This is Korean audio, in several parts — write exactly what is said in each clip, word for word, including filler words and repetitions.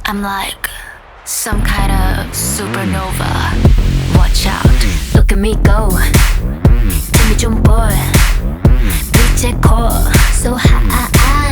I'm like some kind of supernova. Watch out, look at me go. 틈이 좀 보여. 빛의 core so hot.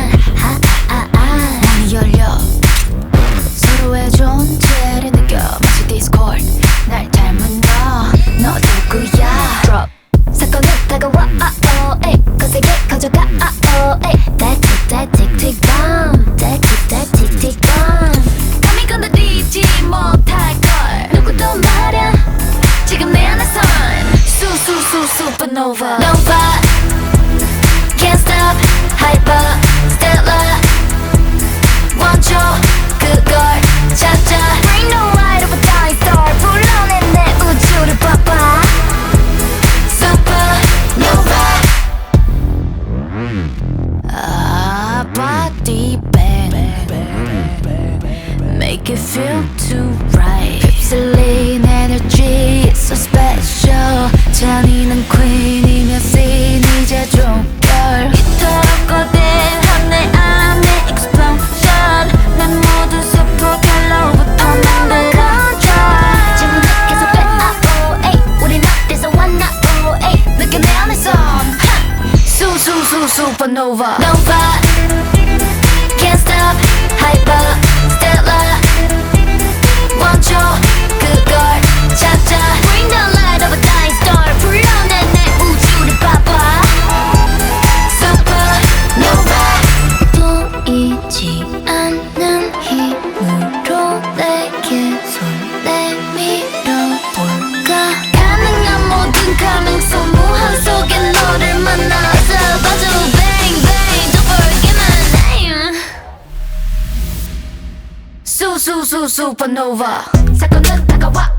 문이 열려 서로의 존재를 느껴 마치 디스코드. 날 닮은 너, 너 누구야? Drop. 사건은 다가와 oh, 에이. 거세게 커져가 oh, 에이. That tick that tick tick bomb. That tick that tick tick bomb. 감히 건드리지 못할걸 누구도 말야 지금 내 안에선 수수수 supernova. Nova can't stop hyper stellar 원초 그걸 찾아 Bring the light of a dying star 불러내 내 우주를 봐봐 supernova. 아 body bang make it feel too right. 휩쓸린 energy so special. 잔인한 queen이며 scene 이제 종결. 이토록 거대한 내 안에 explosion. 내 모든 세포 결로부터 만들어져. 지금 계속 돼 oh, 에이. 우린 어디서 왔나 oh, 에이. 느껴 내 안에선 수수수 supernova. Nova can't stop hyper stellar 원초 그걸 찾아 Bring the light of a dying star 불러내 내 우주를 봐봐 supernova. 보이지 않는 힘으로 내게 손 내밀어볼까. 가능한 모든 가능성 무한 속에 너를 만나서 봐줘 bang bang don't forget my name. 수수수 supernova. 사건은 다가와